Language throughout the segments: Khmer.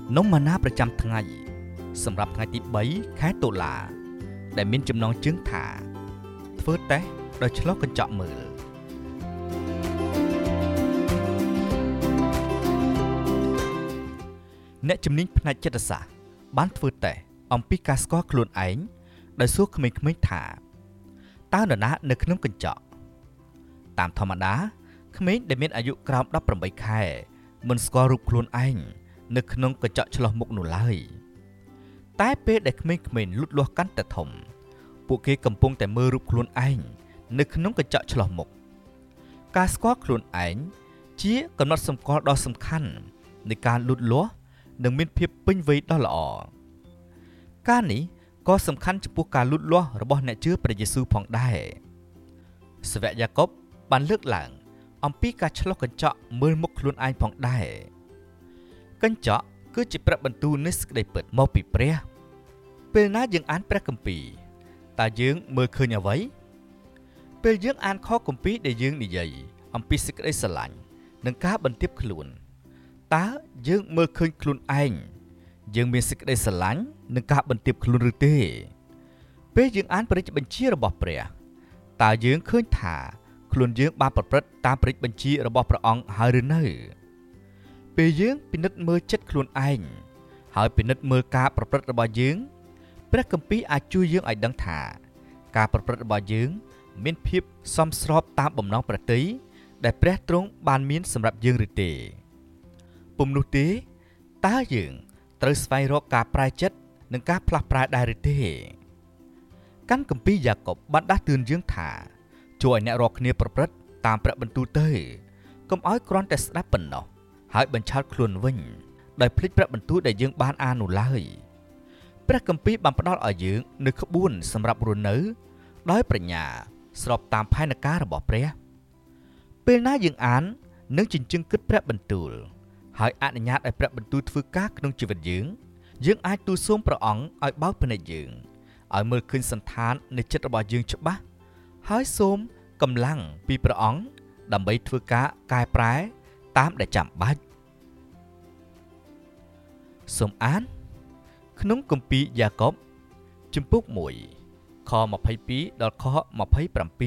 នំម៉ាណាប្រចាំថ្ងៃសម្រាប់ថ្ងៃទី3ខែតុលាដែលមានចំណងជើងថាធ្វើតេស្តដោយឆ្លុះកញ្ចក់មើលអ្នកជំនាញផ្នែកចិត្តសាស្ត្របានធ្វើតេស្តអំពីការស្គាល់ខ្លួនឯងដោយសួរក្មេងៗថាតើនរណានៅក្នុងកញ្ចក់តាមធម្មតាក្មេងដែលមានអាយុក្រោម18ខែមិនស្គាល់រូបខ្លួនឯងនៅក្នុងកញ្ចក់ឆ្លុះមុខនោះឡើយតែពេលដែលក្មេងៗលូតលាស់កាន់តែធំពួកគេកំពុងតែមើលរូបខ្លួនឯងនៅក្នុងកញ្ចក់ឆ្លុះមុខការស្គាល់ខ្លួនឯងជាកំណត់សម្គាល់ដ៏សំខាន់នៃការលូតលាស់និងមានភាពពេញវ័យដ៏ល្អការនេះក៏សំខាន់ចំពោះការលូតលាស់របស់អ្នកជឿព្រះយេស៊ូវផងដែរសាវកយ៉ាកុបបានលើកឡើងអំពីការឆ្លុះកញ្ចក់មើលមុខខ្លួនឯងផងដែរកញ្ចក់គឺជាព្រះបន្ទូលនៃសេចក្តីពិតមកពីព្រះពេលណាយើងអានព្រះគម្ពីរតើយើងមើលឃើញអ្វីពេលយើងអានខគម្ពីរដែលយើងនិយាយអំពីសេចក្តីស្រឡាញ់និងការបន្ទាបខ្លួនតើយើងមើលឃើញខ្លួនឯងយើងមានសេចក្តីស្រឡាញ់និងការបន្ទាបខ្លួនឬទេពេលយើងអានព្រះរាជបញ្ជារបស់ព្រះតើយើងឃើញថាខ្លួនយើងបានប្រព្រឹត្តតាមព្រះរាជបញ្ជារបស់ព្រះអង្គហើយឬនៅពេលយើងពិនិត្យមើលចិត្តខ្លួនឯងហើយពិនិត្យមើលការប្រព្រឹត្តរបស់យើងព្រះគម្ពីរអាចជួយយើងឲ្យដឹងថាការប្រព្រឹត្តរបស់យើងមានភាពសមស្របតាមបំណងព្រះទ័យដែលព្រះទ្រង់បានមានសម្រាប់យើងឬទេពុំនោះទេតើយើងត្រូវស្វែងរកការប្រែចិត្តនិងការផ្លាស់ប្រែដែរឬទេកាន់គម្ពីរយ៉ាកុបបានដាស់តឿនយើងថាជួយឲ្យអ្នករាល់គ្នាប្រព្រឹត្តតាមព្រះបន្ទូលទៅកុំឲ្យគ្រាន់តែស្ដាប់ប៉ុណ្ណោះហើយបញ្ឆោតខ្លួនវិញដោយភ្លេចព្រះបន្ទូលដែលយើងបានអាននោះឡើយព្រះគម្ពីរបានផ្ដល់ឲ្យយើងនូវក្បួនសម្រាប់រស់នៅដោយប្រាជ្ញាស្របតាមផែនការរបស់ព្រះពេលណាយើងអាននិងជញ្ជឹងគិតព្រះបន្ទូលហើយអនុញ្ញាតឲ្យព្រះបន្ទូលធ្វើការក្នុងជីវិតយើងអាចទូលសូមព្រះអង្គឲ្យបើកភ្នែកយើងឲ្យមើលឃើញសន្តាននៃចិត្តរបស់យើងច្បាស់ហើយសូមកម្លាំងពីព្រះអង្គដើម្បីធ្វើការកែប្រែតាមដែលចាំបាច់សូមអានក្នុងគម្ពីរយ៉ាកុបជំពូក1ខ22ដល់ខ27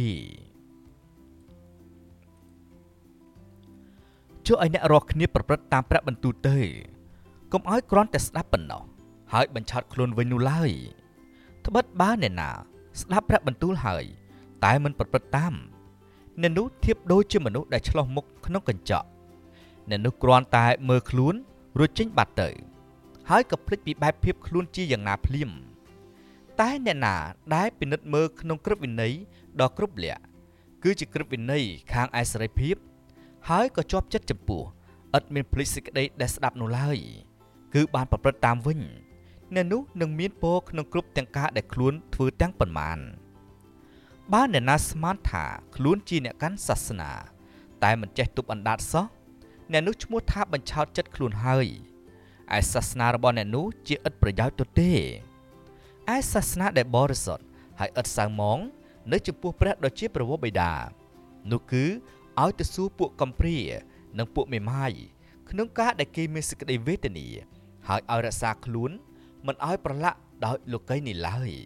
ជួយឲ្យអ្នករាល់គ្នាប្រព្រឹត្តតាមព្រះបន្ទូលទៅកុំឲ្យគ្រាន់តែស្ដាប់ប៉ុណ្ណោះហើយបញ្ឆោតខ្លួនវិញនោះឡើយត្បិតបើអ្នកណាស្ដាប់ព្រះបន្ទូលហើយតែមិនប្រព្រឹត្តតាមអ្នកនោះធៀបដូចជាមនុស្សដែលឆ្លោះមុខក្នុងកញ្ចក់អ្នកនោះគ្រាន់តែមើលខ្លួនរួចចេញបាត់ទៅហើយក៏ភ្លេចពីបែបភាពខ្លួនជាយ៉ាងណាភ្លាមតែអ្នកណាដែលពិនិត្យមើលក្នុងក្រឹតវិន័យដ៏គ្រប់លក្ខគឺជាក្រឹតវិន័យខាងឯសេរីភាពហើយក៏ជាប់ចិត្តចំពោះឥតមានភ្លេចសេចក្តីដែលស្ដាប់នោះឡើយគឺបានប្រព្រឹត្តតាមវិញអ្នកនោះនឹងមានពរក្នុងគ្រប់ទាំងការដែលខ្លួនធ្វើទាំងប៉ុន្មានបើអ្នកណាស្មានថាខ្លួនជាអ្នកកាន់សាសនាតែមិនចេះទប់អណ្ដាតសោះអ្នកនោះឈ្មោះថាបញ្ឆោតចិត្តខ្លួនហើយឯសាសនារបស់អ្នកនោះជាឥតប្រយោជន៍ទទេឯសាសនាដែលបរិសុទ្ធហើយឥតសៅហ្មងនៅចំពោះព្រះដ៏ជាព្រះវរបិតានោះគឺឲ្យទៅសួរពួកកំព្រានិងពួកមេម៉ាយក្នុងការដែលគេមានសេចក្តីវេទនាហើយឲ្យរក្សាខ្លួនមិនឲ្យប្រឡាក់ដោយលោកីនេះឡើយ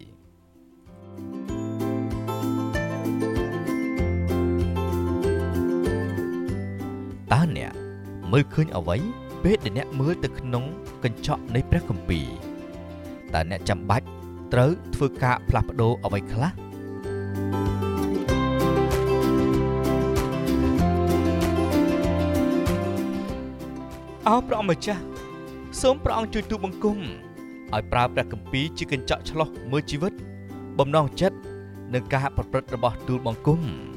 តើអ្នកមើលឃើញអ្វីពេលដែលអ្នកមើលទៅក្នុងកញ្ចក់នៃព្រះគម្ពីរតើអ្នកចាំបាច់ត្រូវធ្វើការផ្លាស់ប្ដូរអ្វីខ្លះអោព្រះម្ចាស់សូមព្រះអង្គជួយទូលបង្គំឲ្យប្រើព្រះគម្ពីរជាកញ្ចក់ឆ្លុះមើលជីវិតបំណងចិត្តនិងការប្រព្រឹត្តរបស់ទូលបង្គំ